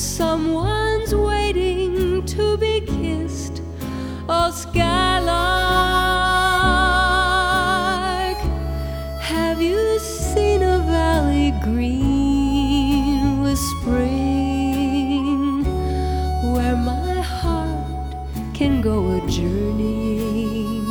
someone's waiting to be kissed. Oh, skylark, have you seen a valley green with spring, where my heart can go a journeying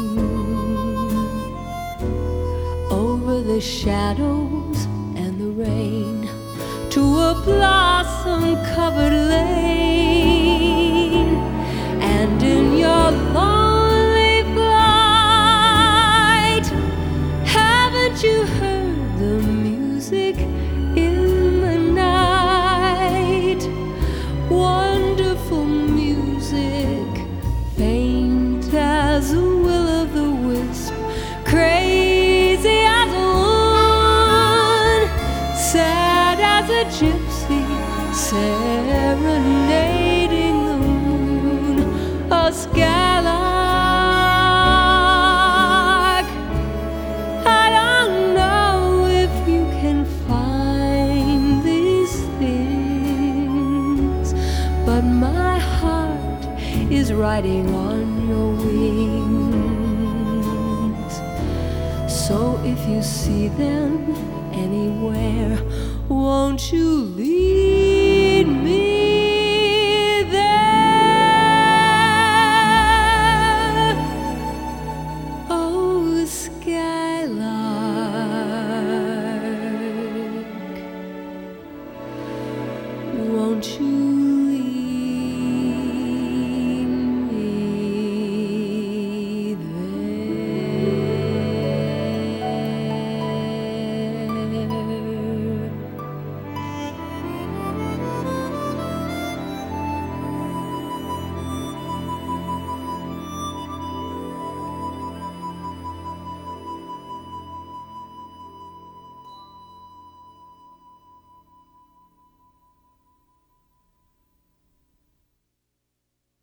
over the shadows and the rain to a blossom-covered lane? And in your lonely flight, haven't you heard the music in the night? Wonderful music, faint as a will-o'-the-wisp, crazy as a woman, sad as a gypsy, serenading the moon. A skylark, I don't know if you can find these things, but my heart is riding on your wings. So if you see them anywhere, won't you lead me